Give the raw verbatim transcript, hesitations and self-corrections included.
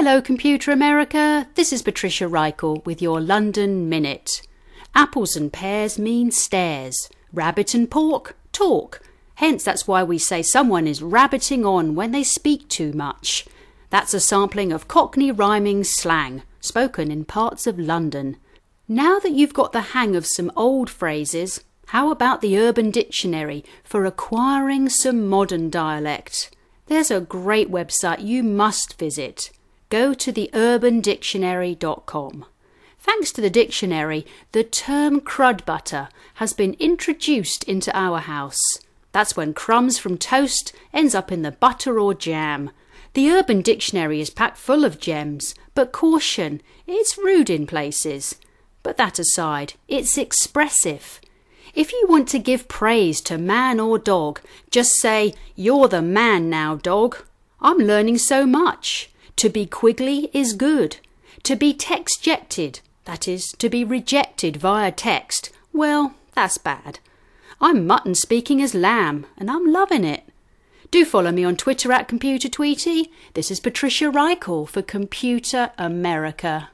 Hello Computer America, this is Patricia Reichel with your London Minute. Apples and pears mean stairs, rabbit and pork, talk. Hence that's why we say someone is rabbiting on when they speak too much. That's a sampling of Cockney rhyming slang, spoken in parts of London. Now that you've got the hang of some old phrases, how about the Urban Dictionary for acquiring some modern dialect? There's a great website you must visit. Go to the urban dictionary dot com. Thanks to the dictionary, the term crud butter has been introduced into our house. That's when crumbs from toast ends up in the butter or jam. The Urban Dictionary is packed full of gems, but caution, it's rude in places. But that aside, it's expressive. If you want to give praise to man or dog, just say, "You're the man now, dog." I'm learning so much. To be quiggly is good. To be text-jected, that is, to be rejected via text, well, that's bad. I'm mutton speaking as lamb, and I'm loving it. Do follow me on Twitter at Computer Tweety. This is Patricia Reichel for Computer America.